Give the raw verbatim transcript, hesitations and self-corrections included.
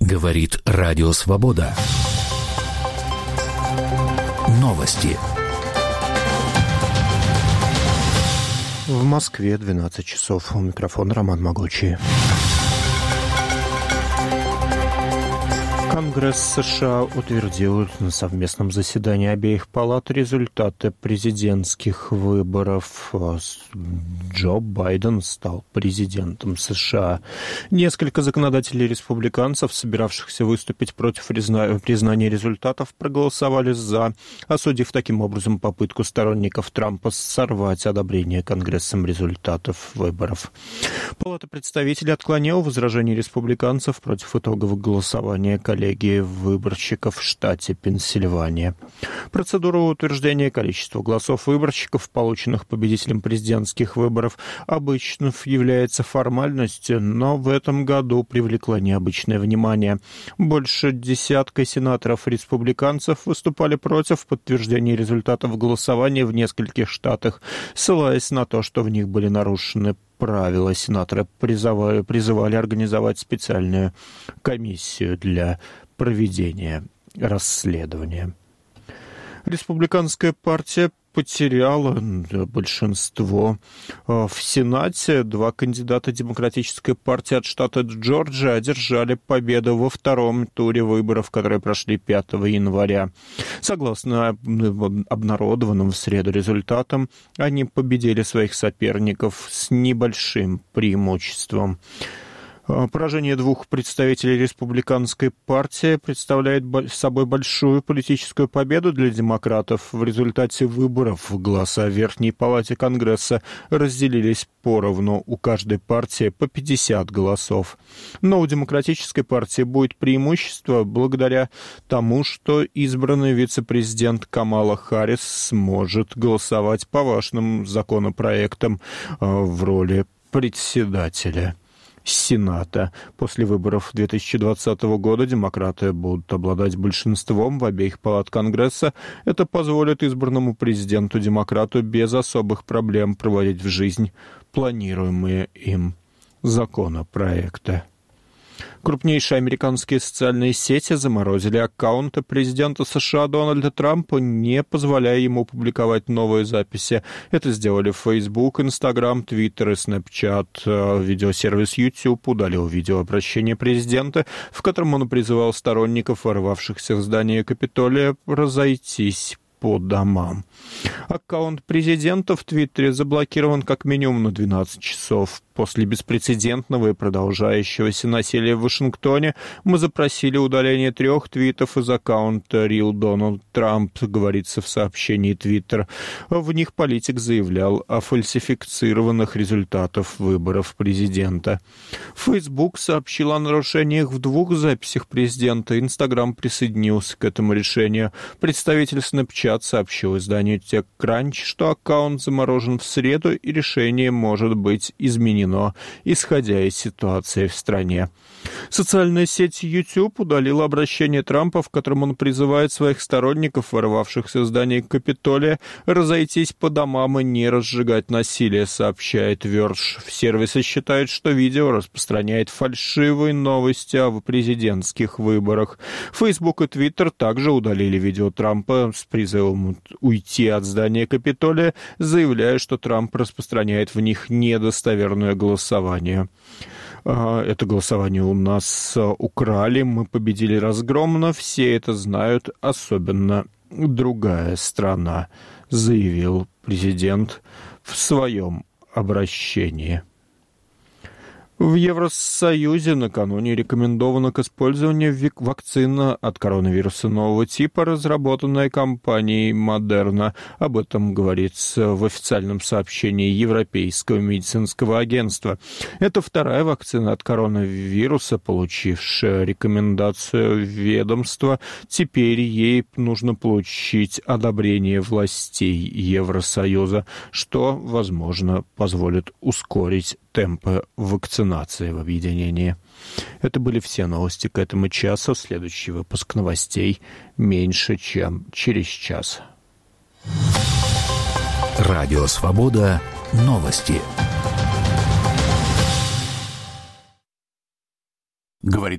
Говорит Радио Свобода. Новости. В Москве двенадцать часов. У микрофона Роман Могучий. Конгресс США утвердил на совместном заседании обеих палат результаты президентских выборов. Джо Байден стал президентом США. Несколько законодателей-республиканцев, собиравшихся выступить против признания результатов, проголосовали «за», осудив таким образом попытку сторонников Трампа сорвать одобрение Конгрессом результатов выборов. Палата представителей отклонила возражения республиканцев против итогов голосования коллегии выборщиков в штате Пенсильвания. Процедура утверждения количества голосов выборщиков, полученных победителем президентских выборов, обычно является формальностью, но в этом году привлекла необычное внимание. Больше десятка сенаторов-республиканцев выступали против подтверждения результатов голосования в нескольких штатах, ссылаясь на то, что в них были нарушены правила. Сенаторы призывали, призывали организовать специальную комиссию для проведения расследования. Республиканская партия потеряла большинство в Сенате. Два кандидата Демократической партии от штата Джорджия одержали победу во втором туре выборов, которые прошли пятого января. Согласно обнародованным в среду результатам, они победили своих соперников с небольшим преимуществом. Поражение двух представителей республиканской партии представляет собой большую политическую победу для демократов. В результате выборов голоса в Верхней палате Конгресса разделились поровну, у каждой партии по пятьдесят голосов. Но у демократической партии будет преимущество благодаря тому, что избранный вице-президент Камала Харрис сможет голосовать по важным законопроектам в роли председателя Сената. После выборов две тысячи двадцатого года демократы будут обладать большинством в обеих палат Конгресса. Это позволит избранному президенту-демократу без особых проблем проводить в жизнь планируемые им законопроекты. Крупнейшие американские социальные сети заморозили аккаунты президента США Дональда Трампа, не позволяя ему публиковать новые записи. Это сделали Facebook, Instagram, Twitter и Snapchat. Видеосервис YouTube удалил видеообращение президента, в котором он призывал сторонников, ворвавшихся в здание Капитолия, разойтись по домам. Аккаунт президента в Твиттере заблокирован как минимум на двенадцать часов. После беспрецедентного и продолжающегося насилия в Вашингтоне мы запросили удаление трех твитов из аккаунта Real Donald Trump, говорится в сообщении Twitter. В них политик заявлял о фальсифицированных результатах выборов президента. Facebook сообщил о нарушениях в двух записях президента. Instagram присоединился к этому решению. Представитель Snapchat сообщил изданию TechCrunch, что аккаунт заморожен в среду и решение может быть изменено, исходя из ситуации в стране. Социальная сеть YouTube удалила обращение Трампа, в котором он призывает своих сторонников, ворвавшихся в здание Капитолия, разойтись по домам и не разжигать насилие, сообщает Verge. В сервисе считают, что видео распространяет фальшивые новости о президентских выборах. Facebook и Twitter также удалили видео Трампа с призывом уйти от здания Капитолия, заявляя, что Трамп распространяет в них недостоверное голосование. Это голосование у нас украли, мы победили разгромно, все это знают, особенно другая страна, заявил президент в своем обращении. В Евросоюзе накануне рекомендована к использованию вакцина от коронавируса нового типа, разработанная компанией Moderna. Об этом говорится в официальном сообщении Европейского медицинского агентства. Это вторая вакцина от коронавируса, получившая рекомендацию ведомства. Теперь ей нужно получить одобрение властей Евросоюза, что, возможно, позволит ускорить темпы вакцинации в объединении. Это были все новости к этому часу. Следующий выпуск новостей меньше, чем через час. Радио Свобода. Новости. Говорит